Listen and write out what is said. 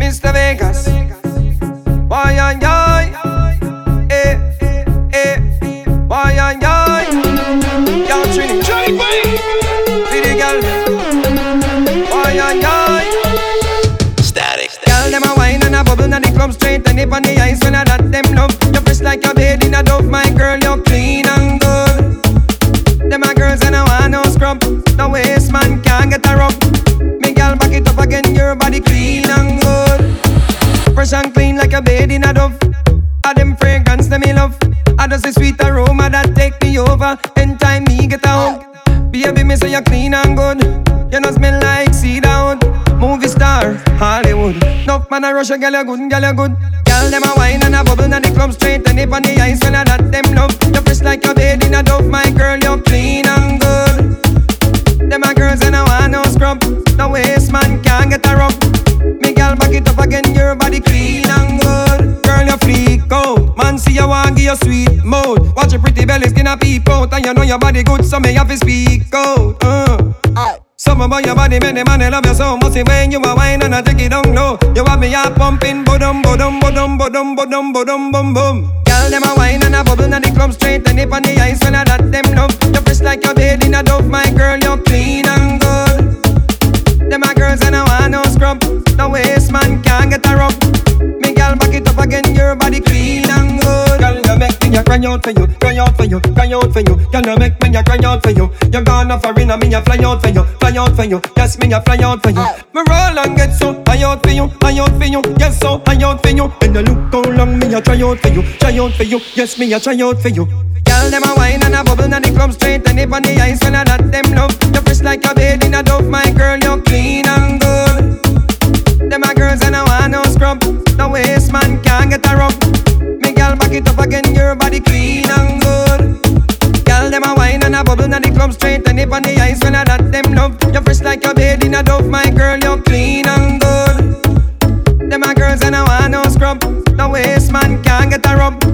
Mr. Vegas. Why ay ay, eh, eh, why ay ay. Yo, Trini, pretty girl. Why ay ay. Static. Girl, them a wine and a bubble and it come straight and it on the ice when I that them love. You fresh like a bed in a dove, my girl, you clean and good. Them a girls and I want no scrub. The waist man can't get a rub. Me girl, back it up again, your body clean and good. Fresh and clean like a bed in a dove. All them fragrance that me love. I just a sweet aroma that take me over. Anytime me get a hug. Baby, me say you clean and good. You know smell like cedarwood. Movie star, Hollywood. Enough man a rush a girl you good, girl you good. Girl them a wine and a bubble and they come straight and they on the ice when I that them love. You fresh like a bed in a dove, my girl you clean and good. Them a girls and I want no scrub. The waist man can't get a rub. Me girl back it up again, your body clean and good. Girl you freak out, man see you want give you sweet mode. Watch your pretty belly skin a peep out, and you know your body good, so me have to speak out. Some about your body, man, they love you so much. When you a wine and I take it down low, you have me a pumping, bodum, bodum, bodum, bodum, bodum, bodum, bum, bum. Girl, them a wine and a bubble and they come straight and they on the ice when I that them love. You fresh like a bed in a dove, my girl, you clean and good. Them a girls and I want no scrub. The waist man can't get a rub. Me girl, back it up again, your body clean and good. Girl, you make me cry out for you, cry out for you, cry out for you. Girl, you make me cry out for you. You're gone off arena, me a fly out for you, fly out for you. Yes, me a fly out for you. Me roll and get so high out for you, high out for you. Yes, so high out for you. And you look how long me a try out for you, try out for you. Yes, me a try out for you. Girl, them a wine and a bubble and they come straight and they on the ice when I that them love. You fresh like a bed in a dove, my girl, you clean and good. Them a girls and I want no scrub. The waist man can't get a rub. Me girl back it up again, your body clean and good. Girl, them a wine and a bubble and they come straight and they on the ice when I that them love. You fresh like a bed in a dove, my girl, you clean and good. Them a girls and I want no scrub. The waist man can't get a rub.